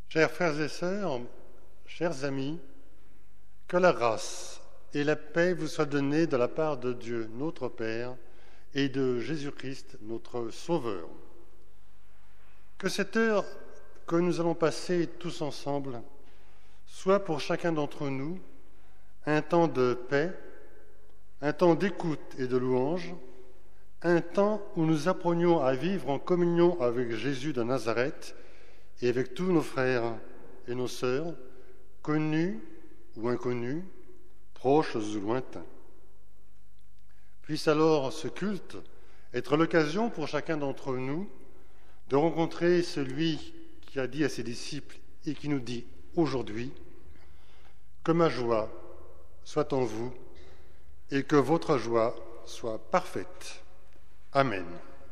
Chers frères et sœurs, chers amis, que la grâce et la paix vous soient données de la part de Dieu, notre Père, et de Jésus-Christ, notre Sauveur. Que cette heure que nous allons passer tous ensemble soit pour chacun d'entre nous un temps de paix, un temps d'écoute et de louange, un temps où nous apprenions à vivre en communion avec Jésus de Nazareth et avec tous nos frères et nos sœurs, connus ou inconnus, proches ou lointains. Puisse alors ce culte être l'occasion pour chacun d'entre nous de rencontrer celui qui a dit à ses disciples et qui nous dit aujourd'hui « Que ma joie soit en vous et que votre joie soit parfaite. » Amen.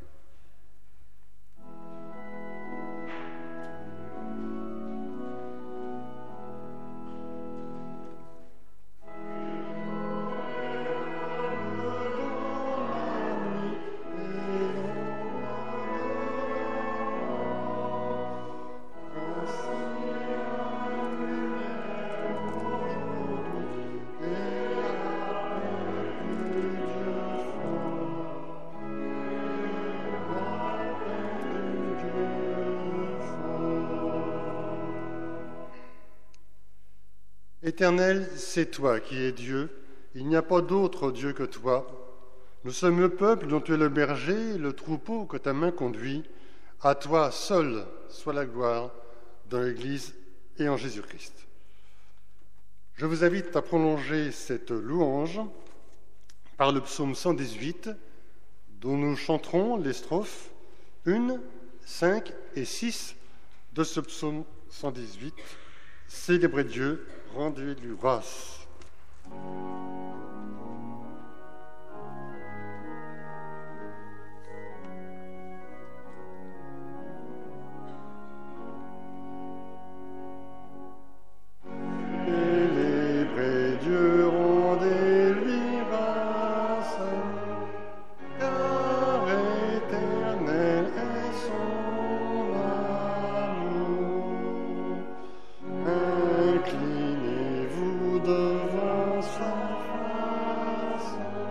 Éternel, c'est toi qui es Dieu, il n'y a pas d'autre Dieu que toi. Nous sommes le peuple dont tu es le berger, le troupeau que ta main conduit. À toi seul soit la gloire dans l'Église et en Jésus-Christ. Je vous invite à prolonger cette louange par le psaume 118, dont nous chanterons les strophes 1, 5 et 6 de ce psaume 118. Célébrez Dieu, rendez-lui grâce. Célébrez Dieu, rendez-lui grâce, car éternel est son amour. Inclinez-vous devant sa face,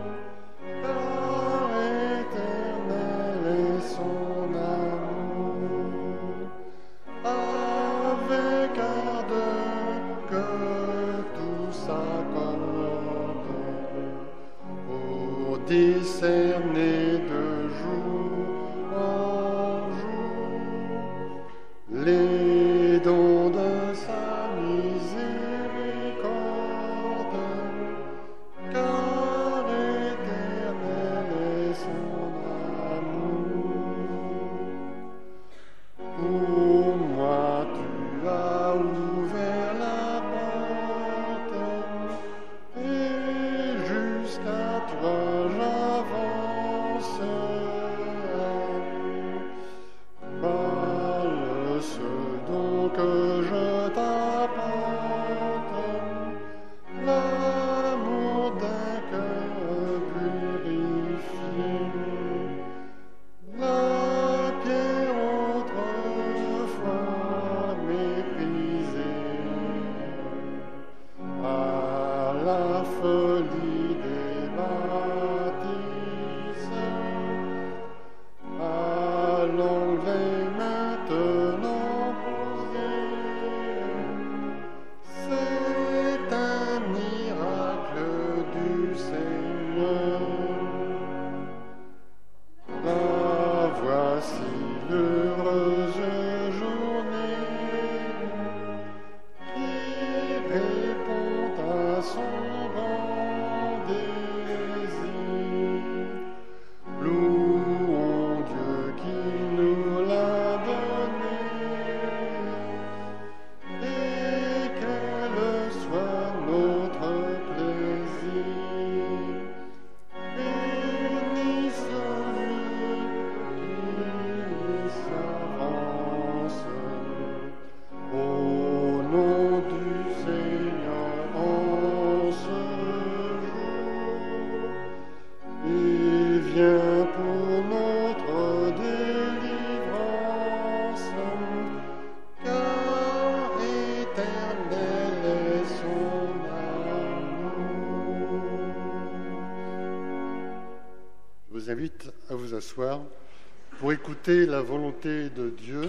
car éternel est son amour. Avec ardeur que tout s'accorde, pour discerner de jour en jour les dons de sa miséricorde, car éternel est son amour. Pour moi tu as ouvert la porte, et jusqu'à toi j'avance. Parle ce don que je t'apporte, l'amour d'un cœur purifié. La pierre autrefois méprisée, à la folie des bâtisses, à l'anglais maintenant posé, c'est un miracle du Seigneur. La voici l'heureuse journée qui répond à son grand désir. Louons Dieu qui nous l'a donné et qu'elle soit notre plaisir. Béni celui qui s'avance. asseoir pour écouter la volonté de Dieu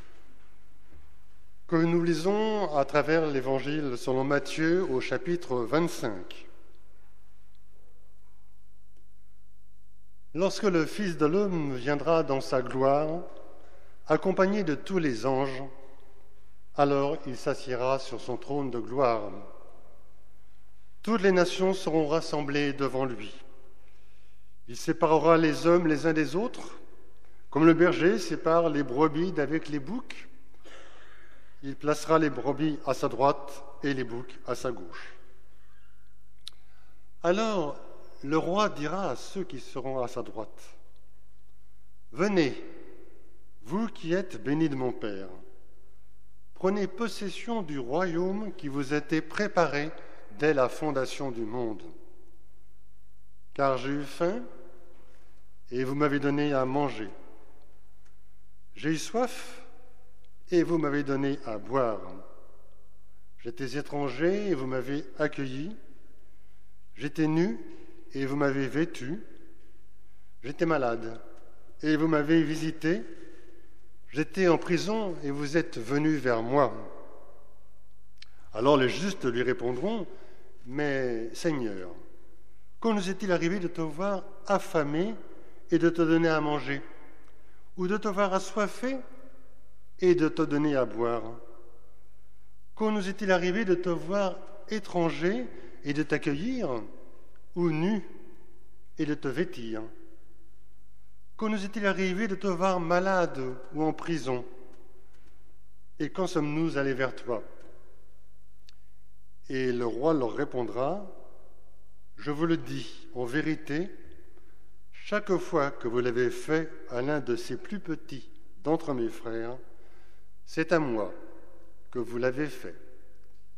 que nous lisons à travers l'Évangile selon Matthieu au chapitre 25. Lorsque le Fils de l'homme viendra dans sa gloire, accompagné de tous les anges, alors il s'assiera sur son trône de gloire. Toutes les nations seront rassemblées devant lui. Il séparera les hommes les uns des autres, comme le berger sépare les brebis d'avec les boucs. Il placera les brebis à sa droite et les boucs à sa gauche. Alors le roi dira à ceux qui seront à sa droite, « Venez, vous qui êtes bénis de mon Père, prenez possession du royaume qui vous a été préparé dès la fondation du monde. Car j'ai eu faim, et vous m'avez donné à manger. J'ai eu soif, et vous m'avez donné à boire. J'étais étranger, et vous m'avez accueilli. J'étais nu, et vous m'avez vêtu. J'étais malade, et vous m'avez visité. J'étais en prison, et vous êtes venus vers moi. » Alors les justes lui répondront, « Mais Seigneur, quand nous est-il arrivé de te voir affamé et de te donner à manger, ou de te voir assoiffé et de te donner à boire? Quand nous est-il arrivé de te voir étranger et de t'accueillir, ou nu et de te vêtir? Quand nous est-il arrivé de te voir malade ou en prison? Et quand sommes-nous allés vers toi? » Et le roi leur répondra, « Je vous le dis, en vérité, chaque fois que vous l'avez fait à l'un de ces plus petits d'entre mes frères, c'est à moi que vous l'avez fait. Amen. »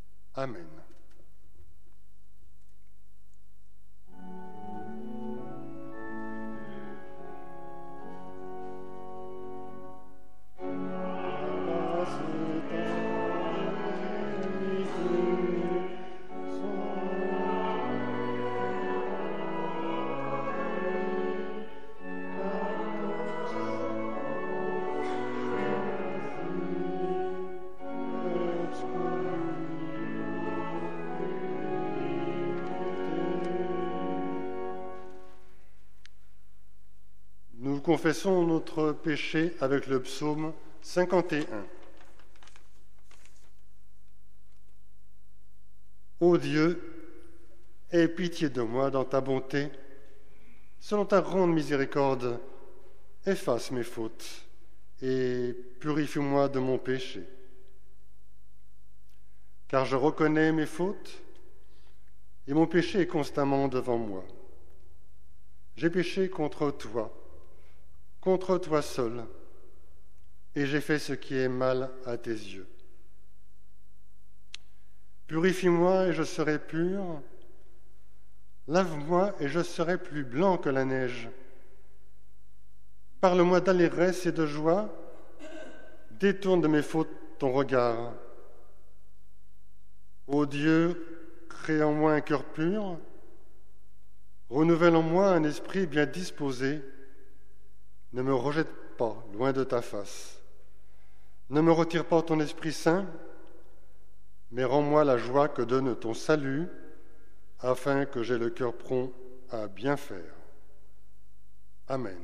Nous confessons notre péché avec le psaume 51. Ô Dieu, aie pitié de moi dans ta bonté, selon ta grande miséricorde, efface mes fautes et purifie-moi de mon péché. Car je reconnais mes fautes et mon péché est constamment devant moi. J'ai péché contre toi seul, et j'ai fait ce qui est mal à tes yeux. Purifie-moi et je serai pur, lave-moi et je serai plus blanc que la neige. Parle-moi d'allégresse et de joie, détourne de mes fautes ton regard. Ô Dieu, crée en moi un cœur pur, renouvelle en moi un esprit bien disposé. Ne me rejette pas loin de ta face. Ne me retire pas ton Esprit Saint, mais rends-moi la joie que donne ton salut, afin que j'aie le cœur prompt à bien faire. Amen.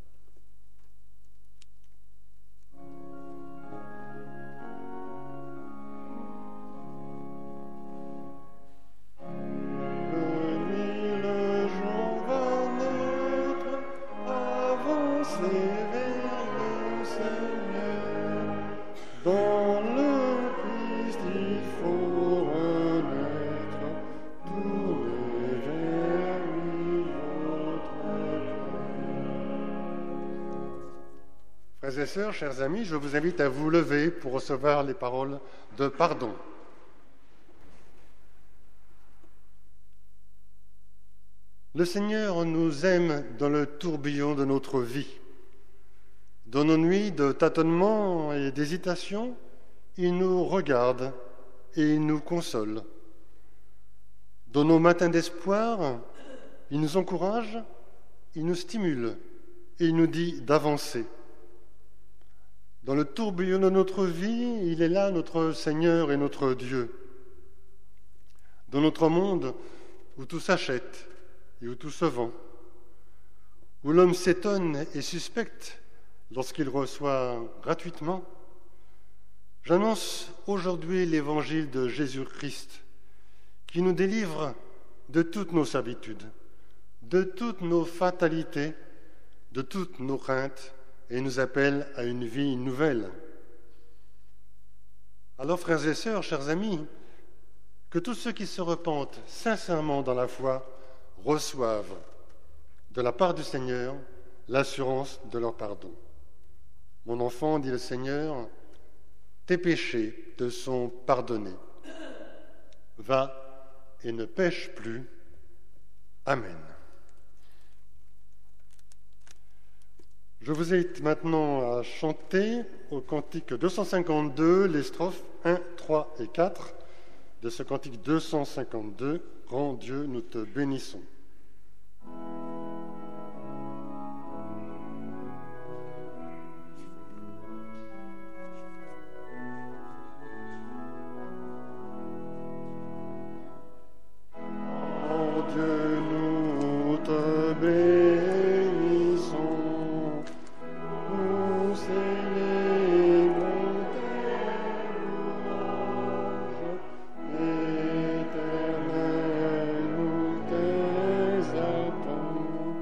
Frères et sœurs, chers amis, je vous invite à vous lever pour recevoir les paroles de pardon. Le Seigneur nous aime dans le tourbillon de notre vie. Dans nos nuits de tâtonnement et d'hésitation, il nous regarde et il nous console. Dans nos matins d'espoir, il nous encourage, il nous stimule et il nous dit d'avancer. Dans le tourbillon de notre vie, il est là notre Seigneur et notre Dieu. Dans notre monde où tout s'achète et où tout se vend, où l'homme s'étonne et suspecte lorsqu'il reçoit gratuitement, j'annonce aujourd'hui l'évangile de Jésus-Christ qui nous délivre de toutes nos servitudes, de toutes nos fatalités, de toutes nos craintes et nous appelle à une vie nouvelle. Alors, frères et sœurs, chers amis, que tous ceux qui se repentent sincèrement dans la foi reçoivent de la part du Seigneur l'assurance de leur pardon. Mon enfant, dit le Seigneur, tes péchés te sont pardonnés. Va et ne pêche plus. Amen. Je vous invite maintenant à chanter au cantique 252 les strophes 1, 3 et 4 de ce cantique 252. Grand Dieu, nous te bénissons. Grand Dieu, nous te bénissons. Nous célébrons tes louanges, Éternel, nous t'exaltons.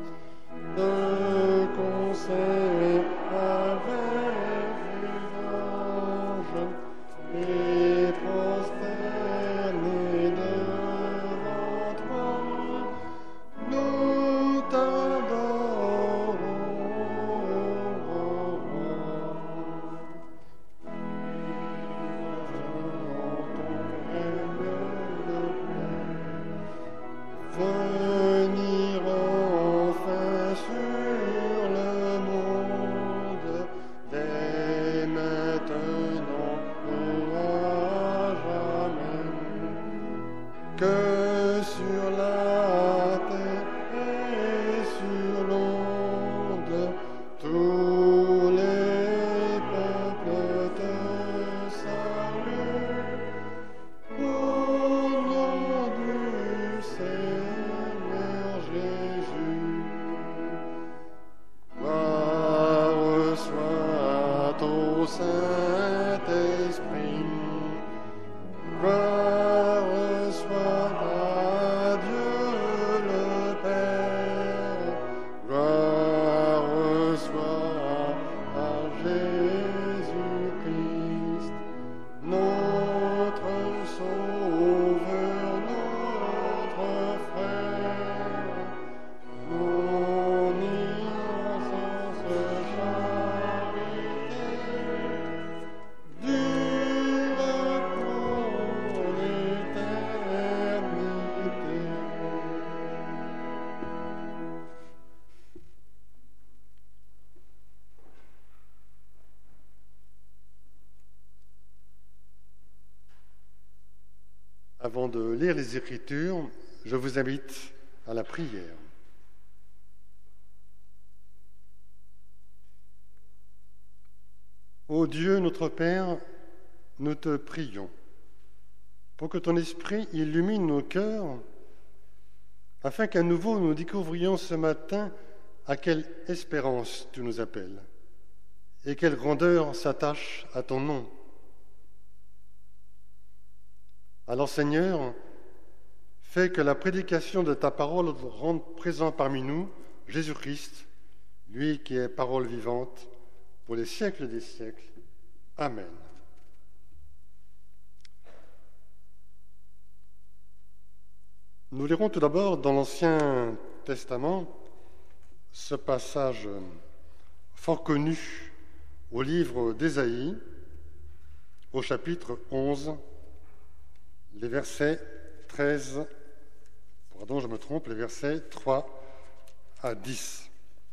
De concert avec louange et prosternés devant toi, nous t'adorons, ô roi. Venir enfin sur le monde, dès maintenant et à jamais, que sur la terre et sur l'onde, tous les peuples te saluent. Au nom du Seigneur Jésus, gloire soit au Saint-Esprit, gloire soit à Dieu le Père, gloire soit à Jésus-Christ, notre Sauveur, notre frère, mon innocence charité, dure pour l'éternité. Avant de lire les Écritures, je vous invite à la prière. Ô Dieu, notre Père, nous te prions pour que ton Esprit illumine nos cœurs, afin qu'à nouveau nous découvrions ce matin à quelle espérance tu nous appelles et quelle grandeur s'attache à ton nom. Alors Seigneur, fais que la prédication de ta parole rende présent parmi nous Jésus-Christ, lui qui est parole vivante, pour les siècles des siècles. Amen. Nous lirons tout d'abord dans l'Ancien Testament ce passage fort connu au livre d'Ésaïe, au chapitre 11, les versets 13, pardon, je me trompe, les versets 3 à 10.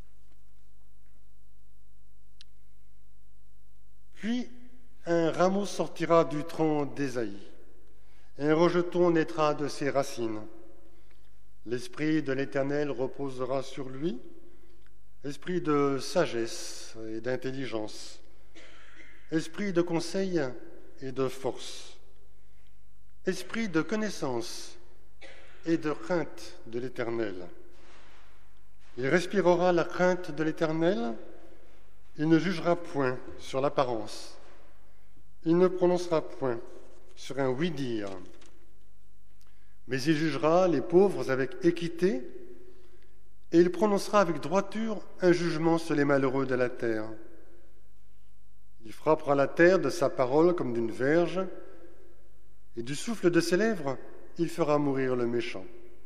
Puis un rameau sortira du tronc d'Ésaïe, un rejeton naîtra de ses racines. L'Esprit de l'Éternel reposera sur lui, esprit de sagesse et d'intelligence, esprit de conseil et de force, esprit de connaissance et de crainte de l'Éternel. Il respirera la crainte de l'Éternel, il ne jugera point sur l'apparence, il ne prononcera point sur un oui-dire, mais il jugera les pauvres avec équité, et il prononcera avec droiture un jugement sur les malheureux de la terre. Il frappera la terre de sa parole comme d'une verge, et du souffle de ses lèvres, il fera mourir le méchant.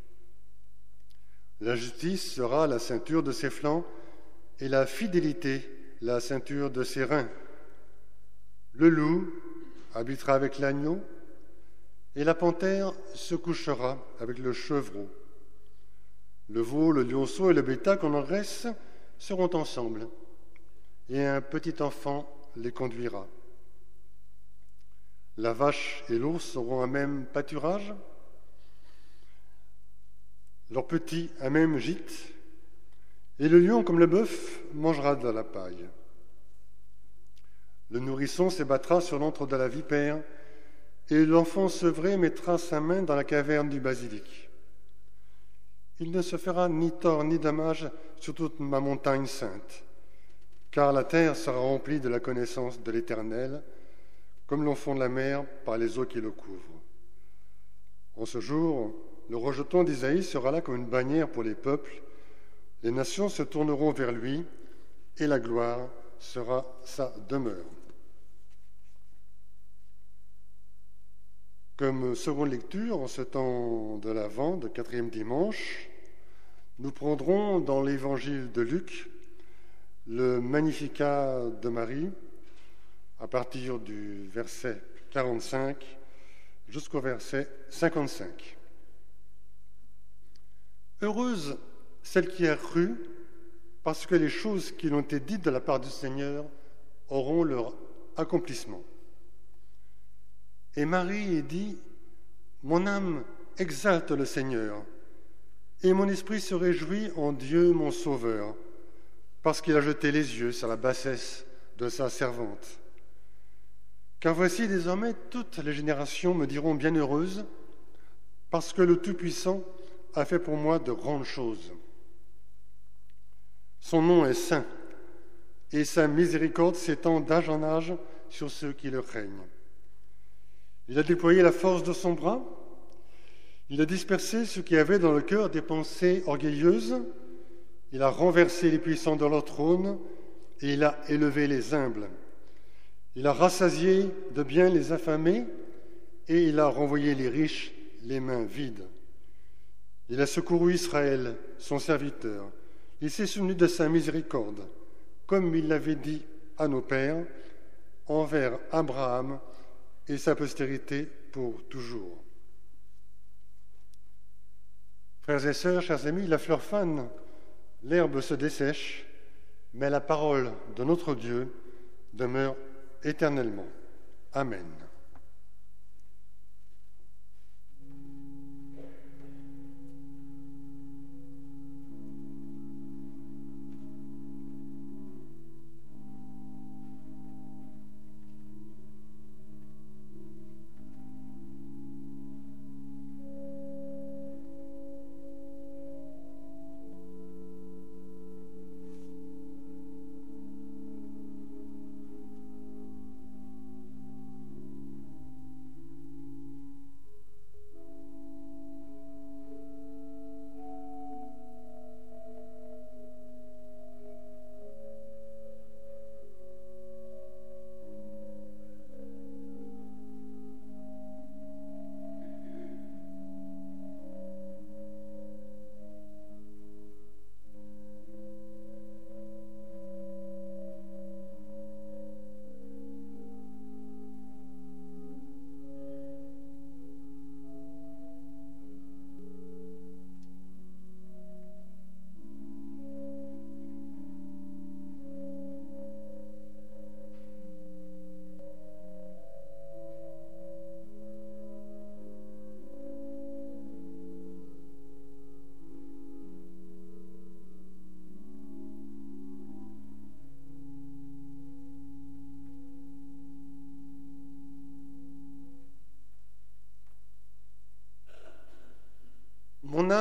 La justice sera la ceinture de ses flancs, et la fidélité la ceinture de ses reins. Le loup habitera avec l'agneau, et la panthère se couchera avec le chevreau. Le veau, le lionceau et le bétail qu'on engraisse seront ensemble, et un petit enfant les conduira. La vache et l'ours auront un même pâturage, leurs petits un même gîte, et le lion comme le bœuf mangera de la paille. Le nourrisson s'ébattra sur l'antre de la vipère, et l'enfant sevré mettra sa main dans la caverne du basilic. Il ne se fera ni tort ni dommage sur toute ma montagne sainte, car la terre sera remplie de la connaissance de l'Éternel, comme l'enfant de la mer par les eaux qui le couvrent. En ce jour, le rejeton d'Isaïe sera là comme une bannière pour les peuples. Les nations se tourneront vers lui, et la gloire sera sa demeure. Comme seconde lecture, en ce temps de l'Avent, de 4e dimanche, nous prendrons dans l'évangile de Luc le Magnificat de Marie, à partir du verset 45 jusqu'au verset 55. Heureuse celle qui a cru, parce que les choses qui lui ont été dites de la part du Seigneur auront leur accomplissement. Et Marie dit, « Mon âme exalte le Seigneur, et mon esprit se réjouit en Dieu mon Sauveur, parce qu'il a jeté les yeux sur la bassesse de sa servante. Car voici désormais toutes les générations me diront bienheureuse, parce que le Tout-Puissant a fait pour moi de grandes choses. Son nom est saint, et sa miséricorde s'étend d'âge en âge sur ceux qui le craignent. Il a déployé la force de son bras, il a dispersé ceux qui avaient dans le cœur des pensées orgueilleuses, il a renversé les puissants de leur trône, et il a élevé les humbles. Il a rassasié de bien les affamés, et il a renvoyé les riches les mains vides. Il a secouru Israël, son serviteur. Il s'est souvenu de sa miséricorde, comme il l'avait dit à nos pères, envers Abraham et sa postérité pour toujours. Frères et sœurs, chers amis, la fleur fane, l'herbe se dessèche, mais la parole de notre Dieu demeure éternellement. Amen.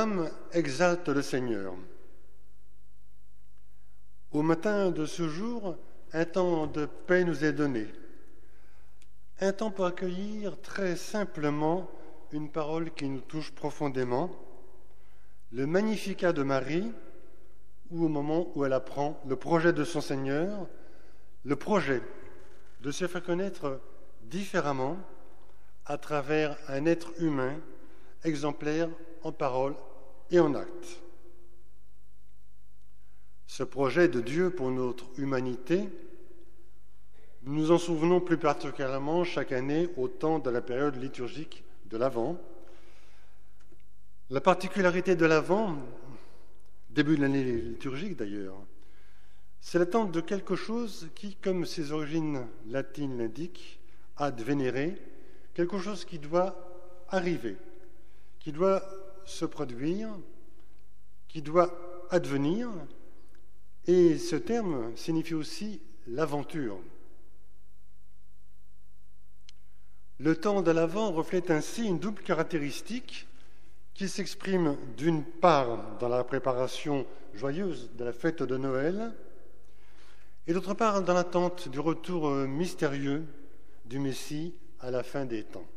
âme exalte le Seigneur. Au matin de ce jour, un temps de paix nous est donné. Un temps pour accueillir très simplement une parole qui nous touche profondément, le Magnificat de Marie, ou au moment où elle apprend le projet de son Seigneur, le projet de se faire connaître différemment à travers un être humain exemplaire en parole et en acte. Ce projet de Dieu pour notre humanité, nous nous en souvenons plus particulièrement chaque année au temps de la période liturgique de l'Avent. La particularité de l'Avent, début de l'année liturgique d'ailleurs, c'est l'attente de quelque chose qui, comme ses origines latines l'indiquent, ad venere, quelque chose qui doit arriver, qui doit se produire, qui doit advenir, et ce terme signifie aussi l'aventure. Le temps de l'Avent reflète ainsi une double caractéristique qui s'exprime d'une part dans la préparation joyeuse de la fête de Noël et d'autre part dans l'attente du retour mystérieux du Messie à la fin des temps.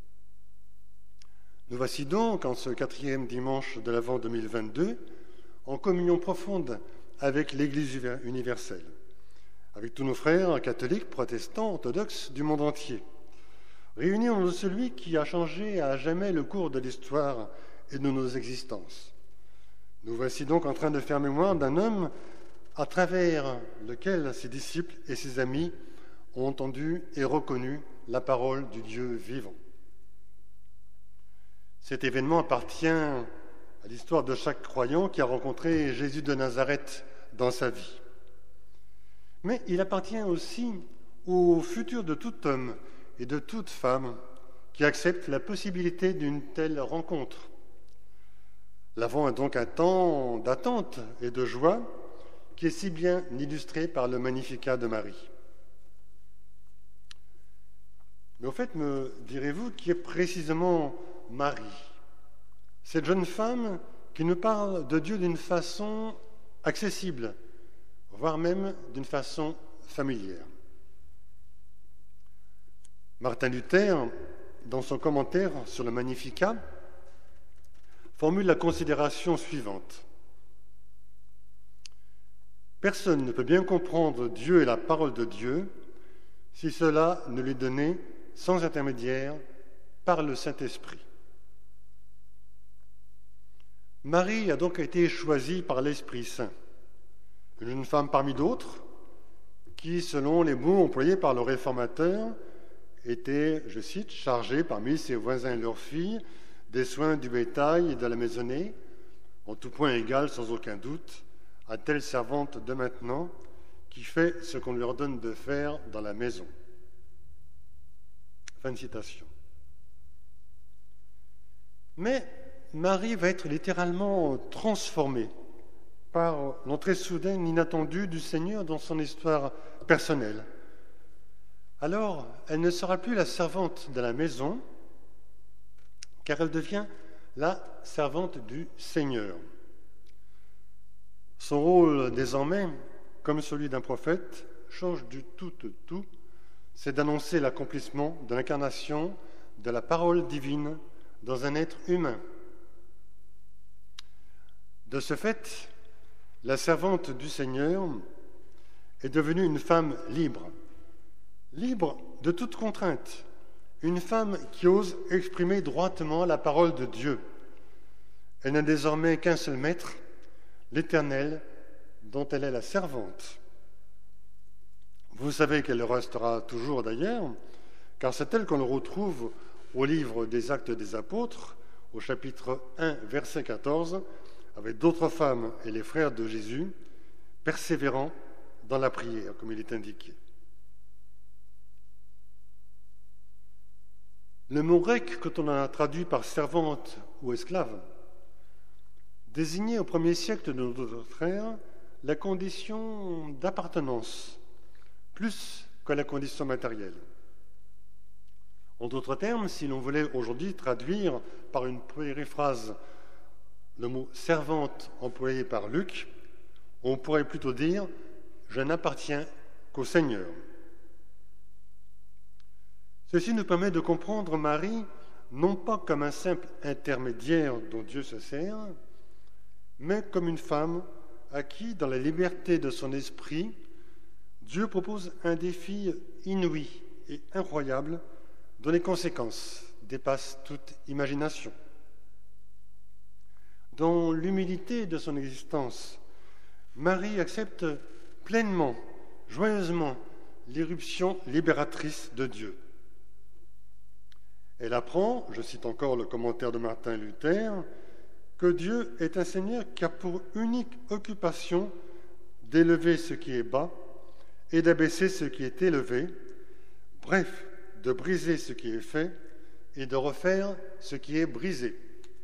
Nous voici donc, en ce 4e dimanche de l'Avent 2022, en communion profonde avec l'Église universelle, avec tous nos frères catholiques, protestants, orthodoxes du monde entier, réunis en celui qui a changé à jamais le cours de l'histoire et de nos existences. Nous voici donc en train de faire mémoire d'un homme à travers lequel ses disciples et ses amis ont entendu et reconnu la parole du Dieu vivant. Cet événement appartient à l'histoire de chaque croyant qui a rencontré Jésus de Nazareth dans sa vie. Mais il appartient aussi au futur de tout homme et de toute femme qui accepte la possibilité d'une telle rencontre. L'Avent est donc un temps d'attente et de joie qui est si bien illustré par le Magnificat de Marie. Mais au fait, me direz-vous, qui est précisément Marie, cette jeune femme qui nous parle de Dieu d'une façon accessible, voire même d'une façon familière. Martin Luther, dans son commentaire sur le Magnificat, formule la considération suivante. Personne ne peut bien comprendre Dieu et la parole de Dieu si cela ne lui est donné sans intermédiaire par le Saint-Esprit. Marie a donc été choisie par l'Esprit Saint, une jeune femme parmi d'autres qui, selon les mots employés par le réformateur, était, je cite, chargée parmi ses voisins et leurs filles des soins du bétail et de la maisonnée, en tout point égale sans aucun doute à telle servante de maintenant qui fait ce qu'on lui ordonne de faire dans la maison. Fin de citation. Mais Marie va être littéralement transformée par l'entrée soudaine, inattendue du Seigneur dans son histoire personnelle. Alors, elle ne sera plus la servante de la maison, car elle devient la servante du Seigneur. Son rôle, désormais, comme celui d'un prophète, change du tout au tout, c'est d'annoncer l'accomplissement de l'incarnation de la parole divine dans un être humain. De ce fait, la servante du Seigneur est devenue une femme libre, libre de toute contrainte, une femme qui ose exprimer droitement la parole de Dieu. Elle n'a désormais qu'un seul maître, l'Éternel, dont elle est la servante. Vous savez qu'elle le restera toujours d'ailleurs, car c'est elle qu'on le retrouve au livre des Actes des Apôtres, au chapitre 1, verset 14, avec d'autres femmes et les frères de Jésus, persévérant dans la prière, comme il est indiqué. Le mot grec, quand on a traduit par servante ou esclave, désignait au 1er siècle de notre ère la condition d'appartenance, plus que la condition matérielle. En d'autres termes, si l'on voulait aujourd'hui traduire par une périphrase le mot servante employé par Luc, on pourrait plutôt dire « je n'appartiens qu'au Seigneur ». Ceci nous permet de comprendre Marie non pas comme un simple intermédiaire dont Dieu se sert, mais comme une femme à qui, dans la liberté de son esprit, Dieu propose un défi inouï et incroyable dont les conséquences dépassent toute imagination. Dans l'humilité de son existence, Marie accepte pleinement, joyeusement, l'irruption libératrice de Dieu. Elle apprend, je cite encore le commentaire de Martin Luther, que Dieu est un Seigneur qui a pour unique occupation d'élever ce qui est bas et d'abaisser ce qui est élevé, bref, de briser ce qui est fait et de refaire ce qui est brisé.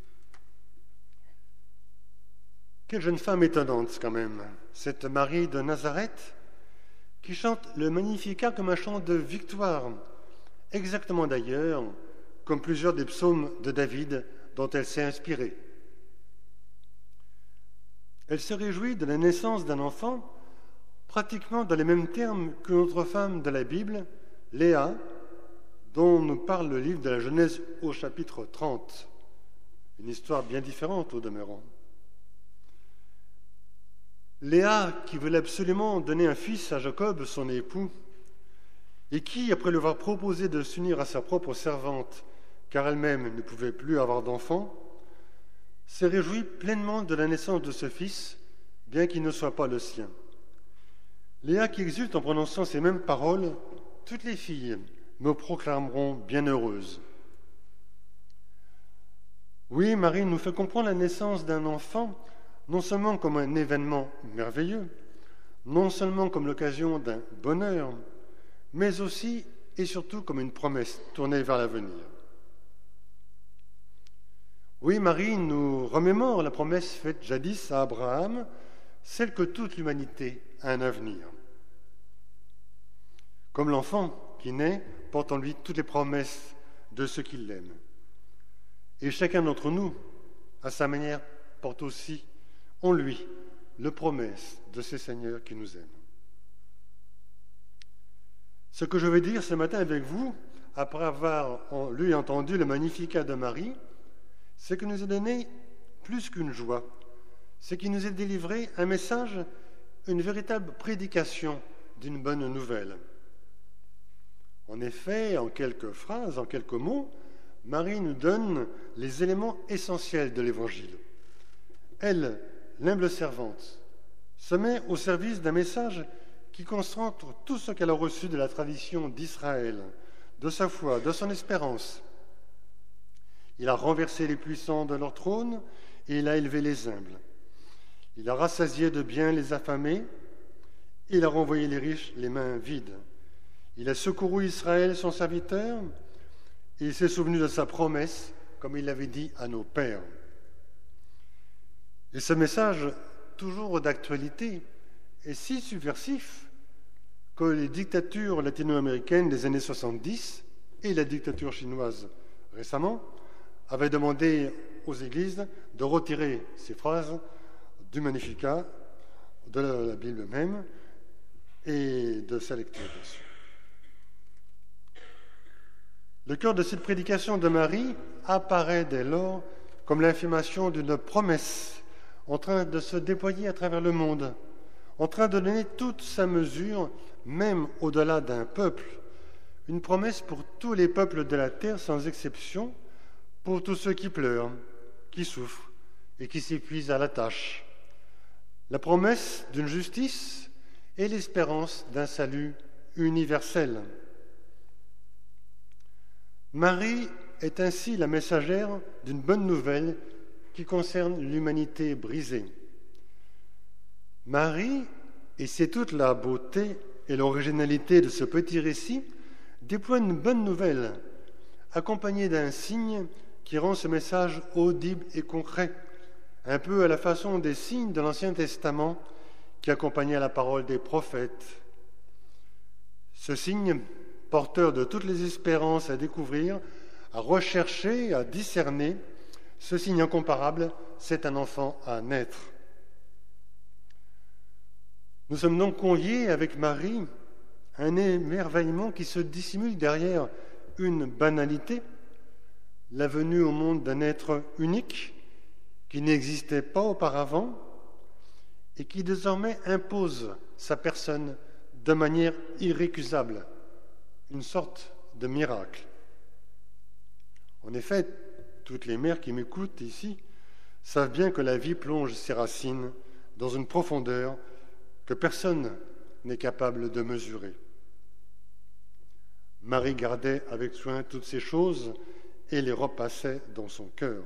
Quelle jeune femme étonnante quand même, cette Marie de Nazareth, qui chante le Magnificat comme un chant de victoire, exactement d'ailleurs comme plusieurs des psaumes de David dont elle s'est inspirée. Elle se réjouit de la naissance d'un enfant pratiquement dans les mêmes termes qu'une autre femme de la Bible, Léa, dont nous parle le livre de la Genèse au chapitre 30. Une histoire bien différente au demeurant. Léa, qui voulait absolument donner un fils à Jacob, son époux, et qui, après lui avoir proposé de s'unir à sa propre servante, car elle-même ne pouvait plus avoir d'enfant, s'est réjouie pleinement de la naissance de ce fils, bien qu'il ne soit pas le sien. Léa qui exulte en prononçant ces mêmes paroles, « Toutes les filles me proclameront bienheureuse ». Oui, Marie nous fait comprendre la naissance d'un enfant non seulement comme un événement merveilleux, non seulement comme l'occasion d'un bonheur, mais aussi et surtout comme une promesse tournée vers l'avenir. Oui, Marie nous remémore la promesse faite jadis à Abraham, celle que toute l'humanité a un avenir. Comme l'enfant qui naît porte en lui toutes les promesses de ceux qui l'aiment. Et chacun d'entre nous, à sa manière, porte aussi en lui les promesses de ces seigneurs qui nous aiment. Ce que je vais dire ce matin avec vous, après avoir lu et entendu le Magnificat de Marie, c'est qu'il nous est donné plus qu'une joie, c'est qu'il nous est délivré un message, une véritable prédication d'une bonne nouvelle. En effet, en quelques phrases, en quelques mots, Marie nous donne les éléments essentiels de l'Évangile. Elle, l'humble servante, se met au service d'un message qui concentre tout ce qu'elle a reçu de la tradition d'Israël, de sa foi, de son espérance. Il a renversé les puissants de leur trône et il a élevé les humbles. Il a rassasié de biens les affamés, il a renvoyé les riches les mains vides. Il a secouru Israël, son serviteur, et il s'est souvenu de sa promesse, comme il l'avait dit à nos pères. Et ce message, toujours d'actualité, est si subversif que les dictatures latino-américaines des années 70 et la dictature chinoise récemment avaient demandé aux églises de retirer ces phrases du Magnificat, de la Bible même, et de sa lecture dessus. Le cœur de cette prédication de Marie apparaît dès lors comme l'affirmation d'une promesse en train de se déployer à travers le monde, en train de donner toute sa mesure, même au-delà d'un peuple, une promesse pour tous les peuples de la terre sans exception, pour tous ceux qui pleurent, qui souffrent et qui s'épuisent à la tâche. La promesse d'une justice et l'espérance d'un salut universel. Marie est ainsi la messagère d'une bonne nouvelle qui concerne l'humanité brisée. Marie, et c'est toute la beauté et l'originalité de ce petit récit, déploie une bonne nouvelle, accompagnée d'un signe qui rend ce message audible et concret, un peu à la façon des signes de l'Ancien Testament qui accompagnaient la parole des prophètes. Ce signe, porteur de toutes les espérances à découvrir, à rechercher, à discerner, ce signe incomparable c'est un enfant à naître. Nous sommes donc conviés avec Marie à un émerveillement qui se dissimule derrière une banalité, la venue au monde d'un être unique qui n'existait pas auparavant et qui désormais impose sa personne de manière irrécusable, une sorte de miracle. En effet, toutes les mères qui m'écoutent ici savent bien que la vie plonge ses racines dans une profondeur que personne n'est capable de mesurer. Marie gardait avec soin toutes ces choses et les repassait dans son cœur.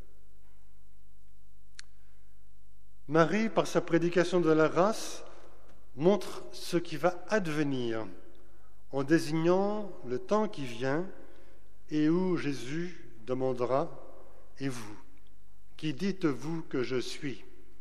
Marie, par sa prédication de la grâce, montre ce qui va advenir en désignant le temps qui vient et où Jésus demandera « Et vous, qui dites-vous que je suis ?»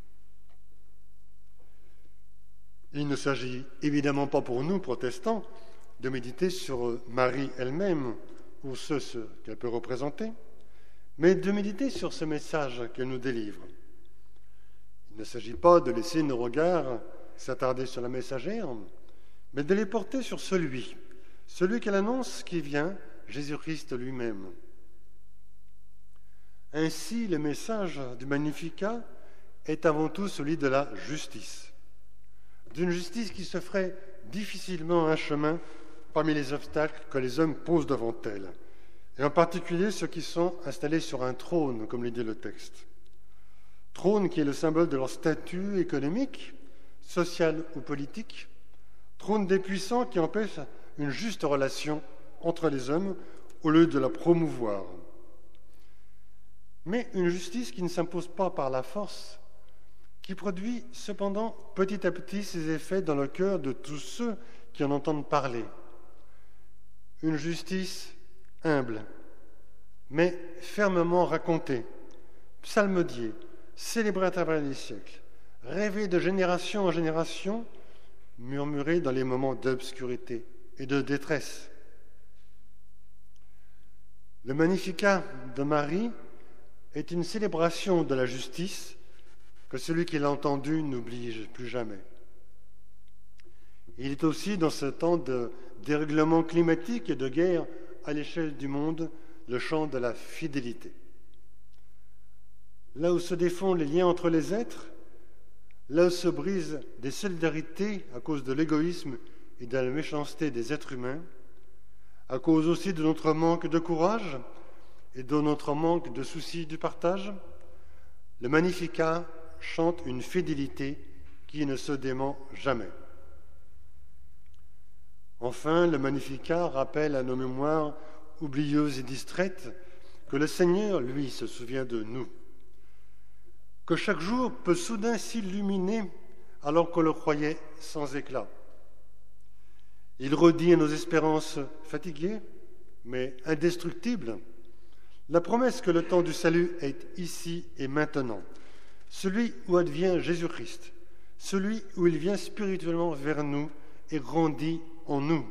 Il ne s'agit évidemment pas pour nous, protestants, de méditer sur Marie elle-même ou ce qu'elle peut représenter, mais de méditer sur ce message qu'elle nous délivre. Il ne s'agit pas de laisser nos regards s'attarder sur la messagère, mais de les porter sur celui qu'elle annonce qui vient, Jésus-Christ lui-même. Ainsi, le message du Magnificat est avant tout celui de la justice, d'une justice qui se ferait difficilement un chemin parmi les obstacles que les hommes posent devant elle, et en particulier ceux qui sont installés sur un trône, comme le dit le texte. Trône qui est le symbole de leur statut économique, social ou politique, trône des puissants qui empêche une juste relation entre les hommes au lieu de la promouvoir. Mais une justice qui ne s'impose pas par la force, qui produit cependant petit à petit ses effets dans le cœur de tous ceux qui en entendent parler. Une justice humble, mais fermement racontée, psalmodiée, célébrée à travers les siècles, rêvée de génération en génération, murmurée dans les moments d'obscurité et de détresse. Le Magnificat de Marie est une célébration de la justice que celui qui l'a entendu n'oublie plus jamais. Il est aussi, dans ce temps de dérèglement climatique et de guerre à l'échelle du monde, le chant de la fidélité. Là où se défont les liens entre les êtres, là où se brisent des solidarités à cause de l'égoïsme et de la méchanceté des êtres humains, à cause aussi de notre manque de courage et de notre manque de souci du partage, le Magnificat chante une fidélité qui ne se dément jamais. Enfin, le Magnificat rappelle à nos mémoires oublieuses et distraites que le Seigneur, lui, se souvient de nous, que chaque jour peut soudain s'illuminer alors qu'on le croyait sans éclat. Il redit à nos espérances fatiguées, mais indestructibles, la promesse que le temps du salut est ici et maintenant, celui où advient Jésus-Christ, celui où il vient spirituellement vers nous et grandit en nous.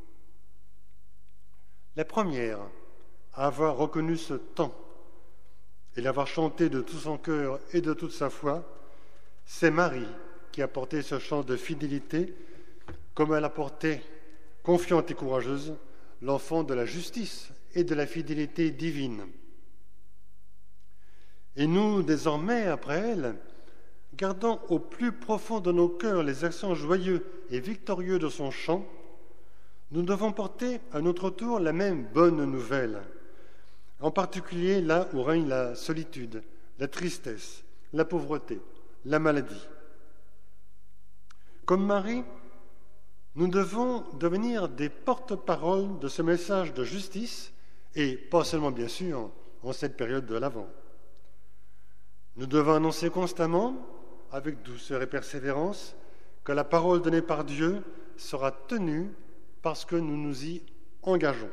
La première à avoir reconnu ce temps et l'avoir chanté de tout son cœur et de toute sa foi, c'est Marie qui a porté ce chant de fidélité comme elle a porté, confiante et courageuse, l'enfant de la justice et de la fidélité divine. Et nous, désormais, après elle, gardant au plus profond de nos cœurs les accents joyeux et victorieux de son chant, nous devons porter à notre tour la même bonne nouvelle, en particulier là où règne la solitude, la tristesse, la pauvreté, la maladie. Comme Marie, nous devons devenir des porte-paroles de ce message de justice, et pas seulement, bien sûr, en cette période de l'Avent. Nous devons annoncer constamment, avec douceur et persévérance, que la parole donnée par Dieu sera tenue parce que nous nous y engageons.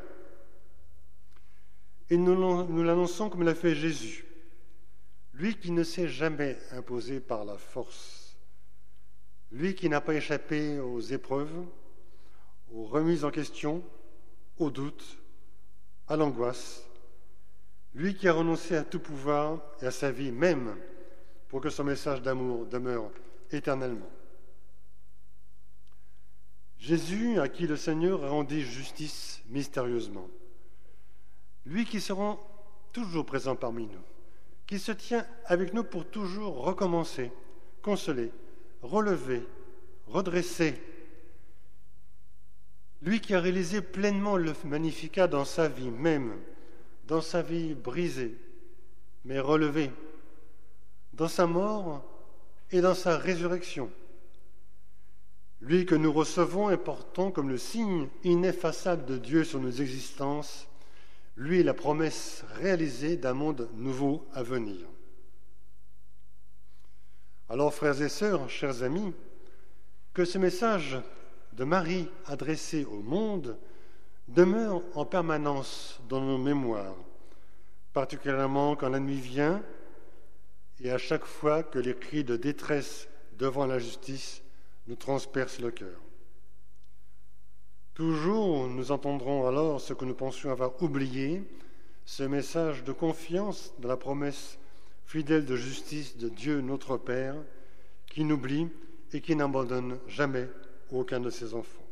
Et nous l'annonçons comme l'a fait Jésus, lui qui ne s'est jamais imposé par la force, lui qui n'a pas échappé aux épreuves, aux remises en question, aux doutes, à l'angoisse, lui qui a renoncé à tout pouvoir et à sa vie même pour que son message d'amour demeure éternellement. Jésus, à qui le Seigneur a rendu justice mystérieusement, lui qui se rend toujours présent parmi nous, qui se tient avec nous pour toujours recommencer, consoler, relever, redresser, lui qui a réalisé pleinement le Magnificat dans sa vie même, dans sa vie brisée, mais relevée, dans sa mort et dans sa résurrection. Lui que nous recevons et portons comme le signe ineffaçable de Dieu sur nos existences, lui est la promesse réalisée d'un monde nouveau à venir. Alors, frères et sœurs, chers amis, que ce message de Marie adressé au monde demeure en permanence dans nos mémoires, particulièrement quand la nuit vient et à chaque fois que les cris de détresse devant l'injustice nous transpercent le cœur. Toujours nous entendrons alors ce que nous pensions avoir oublié, ce message de confiance dans la promesse fidèle de justice de Dieu notre Père, qui n'oublie et qui n'abandonne jamais aucun de ses enfants.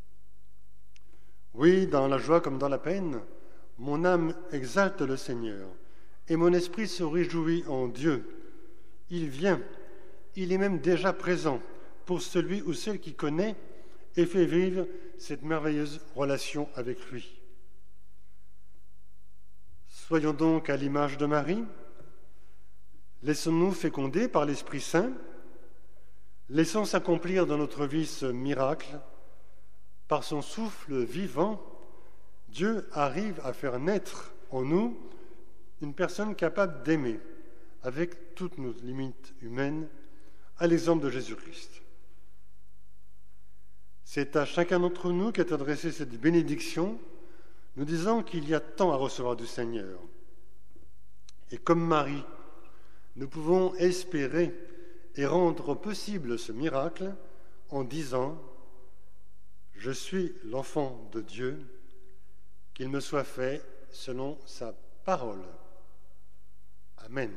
Oui, dans la joie comme dans la peine, mon âme exalte le Seigneur, et mon esprit se réjouit en Dieu. Il vient, il est même déjà présent pour celui ou celle qui connaît et fait vivre cette merveilleuse relation avec lui. Soyons donc à l'image de Marie, laissons-nous féconder par l'Esprit Saint, laissons s'accomplir dans notre vie ce miracle. Par son souffle vivant, Dieu arrive à faire naître en nous une personne capable d'aimer, avec toutes nos limites humaines, à l'exemple de Jésus-Christ. C'est à chacun d'entre nous qu'est adressée cette bénédiction, nous disant qu'il y a tant à recevoir du Seigneur. Et comme Marie, nous pouvons espérer et rendre possible ce miracle en disant « Je suis l'enfant de Dieu, qu'il me soit fait selon sa parole. » Amen.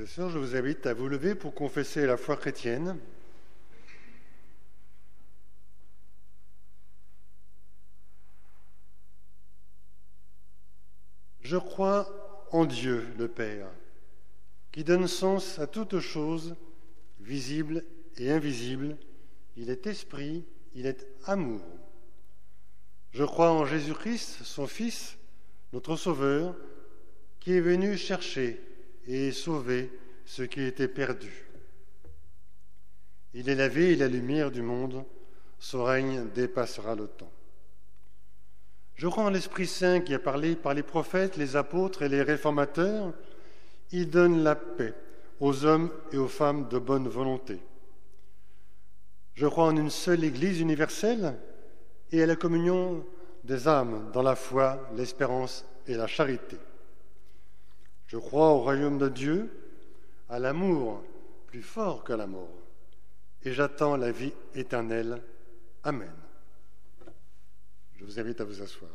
sœurs, je vous invite à vous lever pour confesser la foi chrétienne. Je crois en Dieu, le Père, qui donne sens à toute chose, visible et invisible. Il est esprit, il est amour. Je crois en Jésus-Christ, son Fils, notre Sauveur, qui est venu chercher et sauver ce qui était perdu. Il est la vie et la lumière du monde, son règne dépassera le temps. Je crois en l'Esprit Saint qui a parlé par les prophètes, les apôtres et les réformateurs. Il donne la paix aux hommes et aux femmes de bonne volonté. Je crois en une seule Église universelle et à la communion des âmes dans la foi, l'espérance et la charité. Je crois au royaume de Dieu, à l'amour plus fort que la mort, et j'attends la vie éternelle. Amen. Je vous invite à vous asseoir.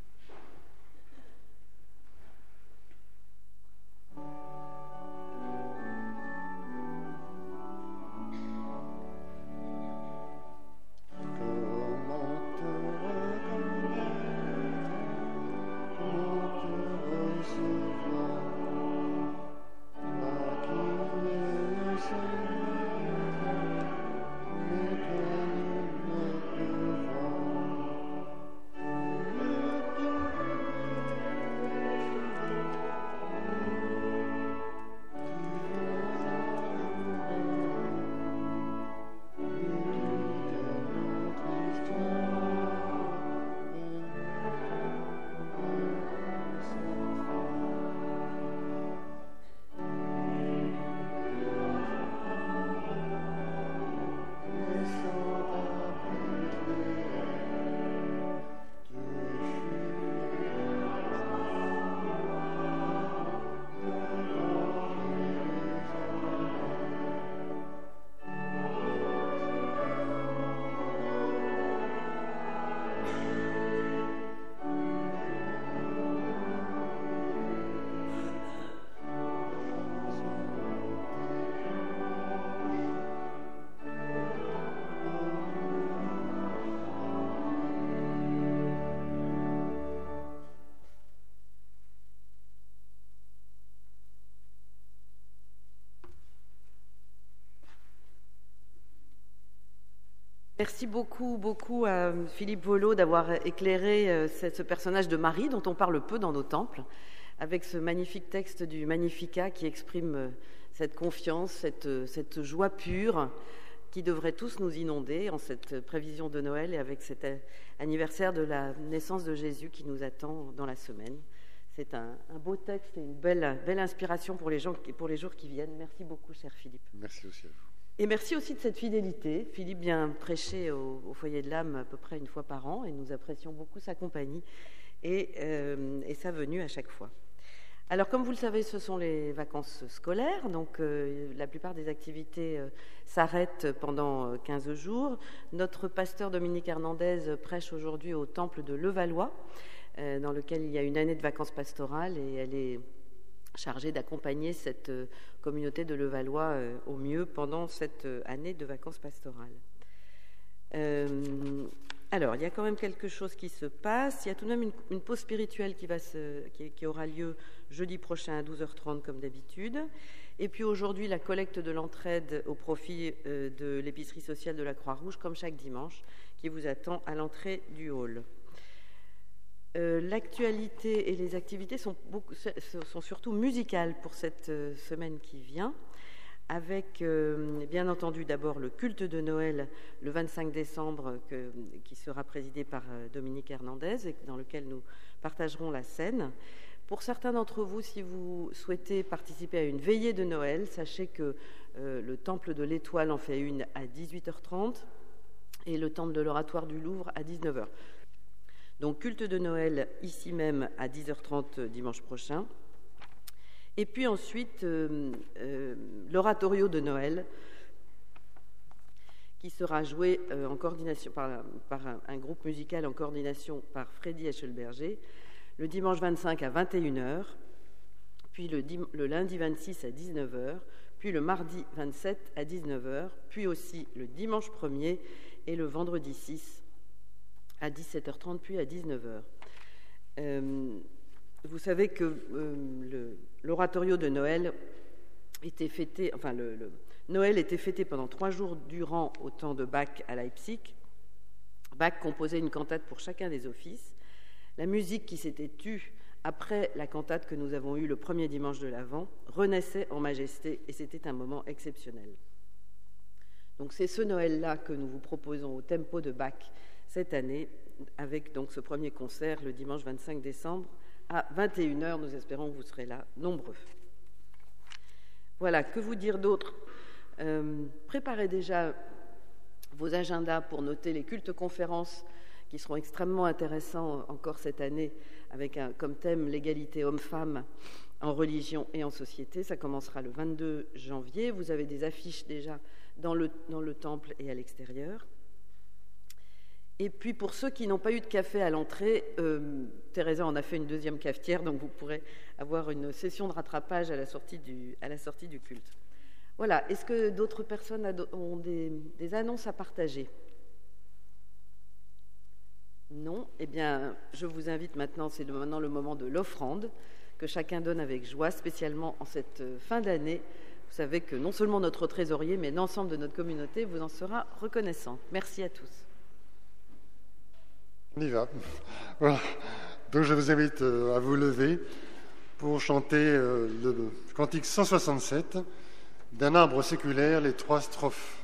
Merci beaucoup à Philippe Volo d'avoir éclairé ce personnage de Marie dont on parle peu dans nos temples, avec ce magnifique texte du Magnificat qui exprime cette confiance, cette joie pure qui devrait tous nous inonder en cette prévision de Noël et avec cet anniversaire de la naissance de Jésus qui nous attend dans la semaine. C'est un beau texte et une belle inspiration pour les jours qui viennent. Merci beaucoup, cher Philippe. Merci aussi à vous. Et merci aussi de cette fidélité. Philippe vient prêcher au foyer de l'âme à peu près une fois par an et nous apprécions beaucoup sa compagnie et sa venue à chaque fois. Alors, comme vous le savez, ce sont les vacances scolaires, donc la plupart des activités s'arrêtent pendant 15 jours. Notre pasteur Dominique Hernandez prêche aujourd'hui au temple de Levallois, dans lequel il y a une année de vacances pastorales et elle est chargée d'accompagner cette communauté de Levallois au mieux pendant cette année de vacances pastorales. Alors, il y a quand même quelque chose qui se passe. Il y a tout de même une pause spirituelle qui aura lieu jeudi prochain à 12h30 comme d'habitude. Et puis aujourd'hui, la collecte de l'entraide au profit de l'épicerie sociale de la Croix-Rouge, comme chaque dimanche, qui vous attend à l'entrée du hall. L'actualité et les activités sont surtout musicales pour cette semaine qui vient, avec bien entendu d'abord le culte de Noël le 25 décembre qui sera présidé par Dominique Hernandez et dans lequel nous partagerons la scène. Pour certains d'entre vous, si vous souhaitez participer à une veillée de Noël, sachez que le Temple de l'Étoile en fait une à 18h30 et le Temple de l'Oratoire du Louvre à 19h. Donc, culte de Noël ici même à 10h30 dimanche prochain. Et puis ensuite, l'oratorio de Noël qui sera joué en coordination par un groupe musical en coordination par Freddy Eschelberger le dimanche 25 à 21h. puis le lundi 26 à 19h, puis le mardi 27 à 19h, puis aussi le dimanche 1er et le vendredi 6 à 17h30, puis à 19h. Vous savez que l'oratorio de Noël était fêté, Noël était fêté pendant 3 jours durant au temps de Bach à Leipzig. Bach composait une cantate pour chacun des offices. La musique qui s'était tue après la cantate que nous avons eue le premier dimanche de l'Avent renaissait en majesté et c'était un moment exceptionnel. Donc c'est ce Noël-là que nous vous proposons au tempo de Bach cette année, avec donc ce premier concert le dimanche 25 décembre à 21h. Nous espérons que vous serez là nombreux. Voilà, que vous dire d'autre ? Préparez déjà vos agendas pour noter les cultes conférences qui seront extrêmement intéressants encore cette année, avec comme thème l'égalité homme-femme en religion et en société. Ça commencera le 22 janvier. Vous avez des affiches déjà dans le temple et à l'extérieur. Et puis pour ceux qui n'ont pas eu de café à l'entrée, Teresa en a fait une deuxième cafetière, donc vous pourrez avoir une session de rattrapage à la sortie du culte. Voilà, est-ce que d'autres personnes ont des annonces à partager ? Non ? Eh bien, je vous invite maintenant, c'est maintenant le moment de l'offrande, que chacun donne avec joie, spécialement en cette fin d'année. Vous savez que non seulement notre trésorier, mais l'ensemble de notre communauté vous en sera reconnaissant. Merci à tous. On y va. Voilà. Donc je vous invite à vous lever pour chanter le cantique 167 d'un arbre séculaire, les 3 strophes.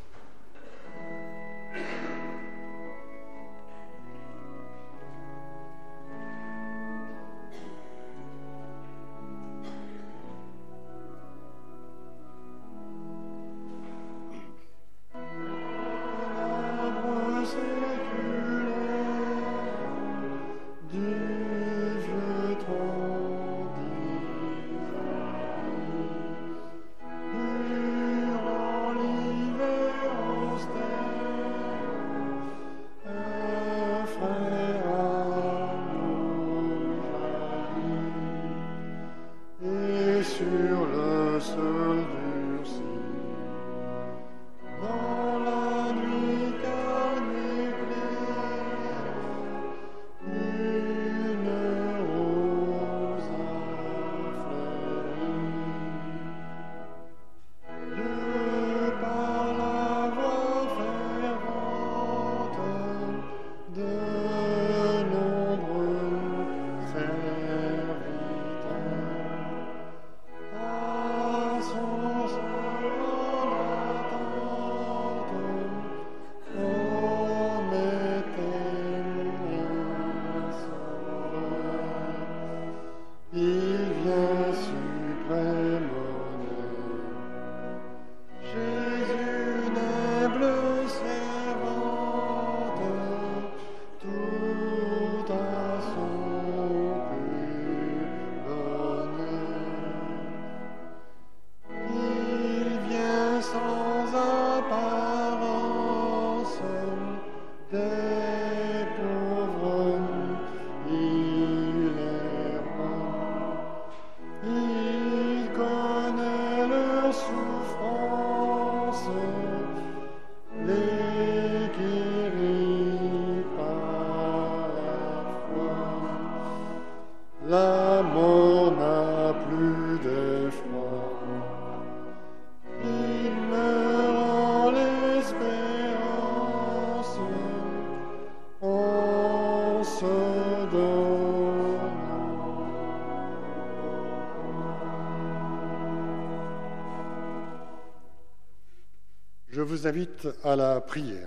Je vous invite à la prière.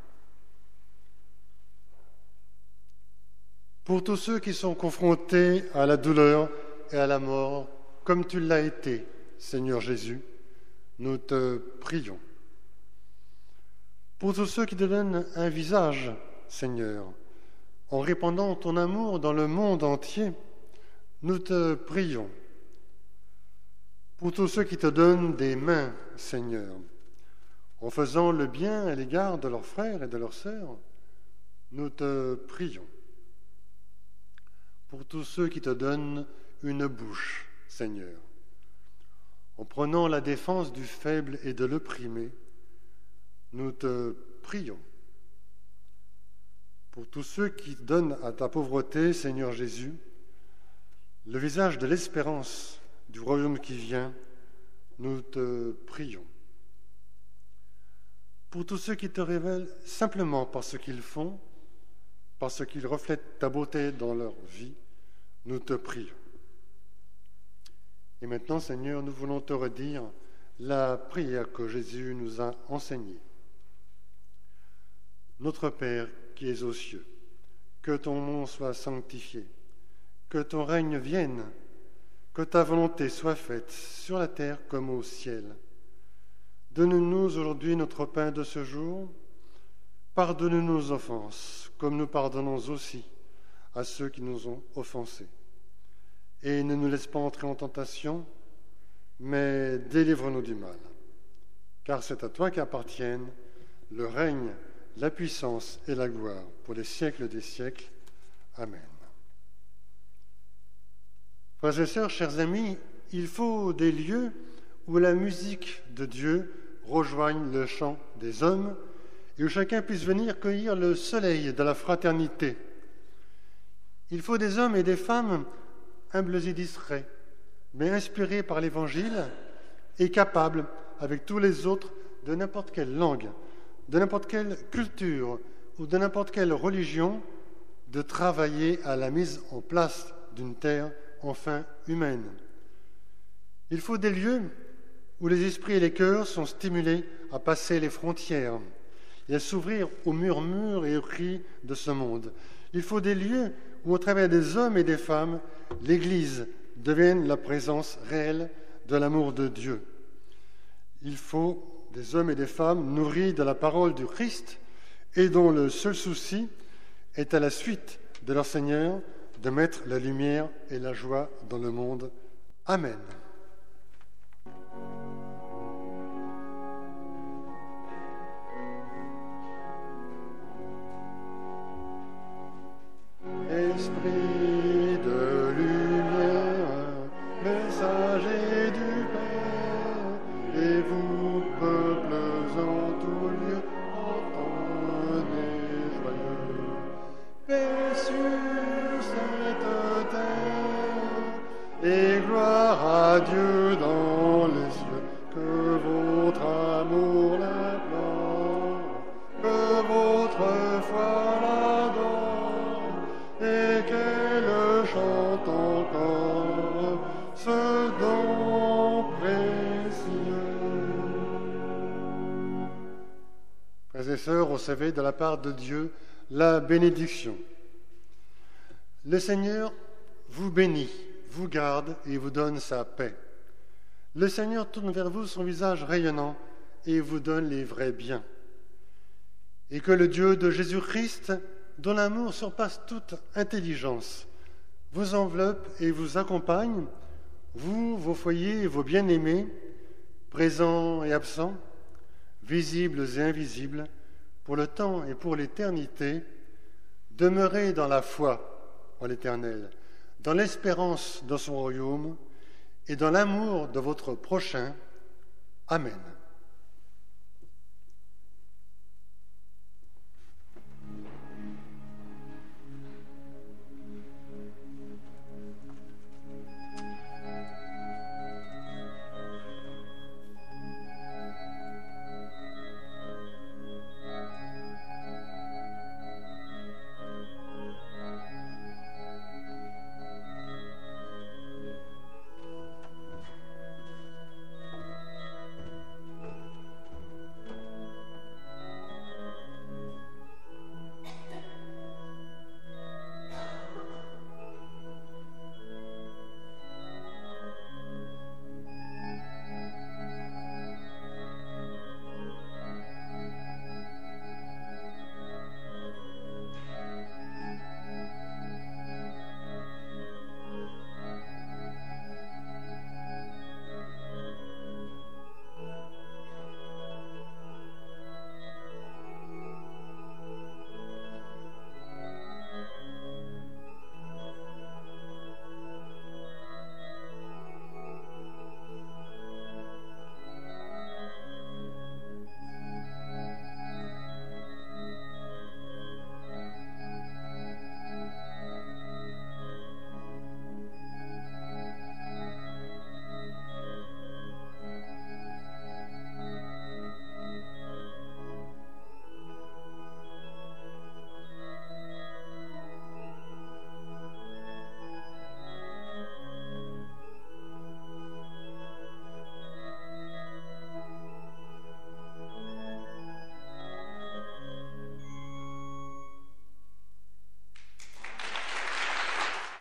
Pour tous ceux qui sont confrontés à la douleur et à la mort, comme tu l'as été, Seigneur Jésus, nous te prions. Pour tous ceux qui te donnent un visage, Seigneur, en répandant ton amour dans le monde entier, nous te prions. Pour tous ceux qui te donnent des mains, Seigneur, en faisant le bien à l'égard de leurs frères et de leurs sœurs, nous te prions. Pour tous ceux qui te donnent une bouche, Seigneur, En prenant la défense du faible et de l'opprimé, nous te prions. Pour tous ceux qui donnent à ta pauvreté, Seigneur Jésus, le visage de l'espérance du royaume qui vient, nous te prions. Pour tous ceux qui te révèlent simplement par ce qu'ils font, parce qu'ils reflètent ta beauté dans leur vie, nous te prions. Et maintenant, Seigneur, nous voulons te redire la prière que Jésus nous a enseignée. Notre Père qui es aux cieux, que ton nom soit sanctifié, que ton règne vienne, que ta volonté soit faite sur la terre comme au ciel. Donne-nous aujourd'hui notre pain de ce jour. Pardonne-nous nos offenses, comme nous pardonnons aussi à ceux qui nous ont offensés. Et ne nous laisse pas entrer en tentation, mais délivre-nous du mal. Car c'est à toi qu'appartiennent le règne, la puissance et la gloire pour les siècles des siècles. Amen. Frères et sœurs, chers amis, il faut des lieux où la musique de Dieu rejoigne le chant des hommes et où chacun puisse venir cueillir le soleil de la fraternité. Il faut des hommes et des femmes humbles et discrets, mais inspirés par l'Évangile et capables, avec tous les autres, de n'importe quelle langue, de n'importe quelle culture ou de n'importe quelle religion, de travailler à la mise en place d'une terre enfin humaine. Il faut des lieux où les esprits et les cœurs sont stimulés à passer les frontières et à s'ouvrir aux murmures et aux cris de ce monde. Il faut des lieux où, au travers des hommes et des femmes, l'Église devienne la présence réelle de l'amour de Dieu. Il faut des hommes et des femmes nourris de la parole du Christ et dont le seul souci est, à la suite de leur Seigneur, de mettre la lumière et la joie dans le monde. Amen. Esprit de lumière, messager du Père, et vous, peuples en tout lieu, entendez joyeux. Paix sur cette terre, et gloire à Dieu dans les cieux, que votre amour l'implore, que votre foi l'adore, et qu'elle chante encore ce don précieux. Frères et sœurs, recevez de la part de Dieu la bénédiction. Le Seigneur vous bénit, vous garde et vous donne sa paix. Le Seigneur tourne vers vous son visage rayonnant et vous donne les vrais biens. Et que le Dieu de Jésus-Christ, dont l'amour surpasse toute intelligence, vous enveloppe et vous accompagne, vous, vos foyers et vos bien-aimés, présents et absents, visibles et invisibles, pour le temps et pour l'éternité, demeurez dans la foi en l'Éternel, dans l'espérance de son royaume et dans l'amour de votre prochain. Amen.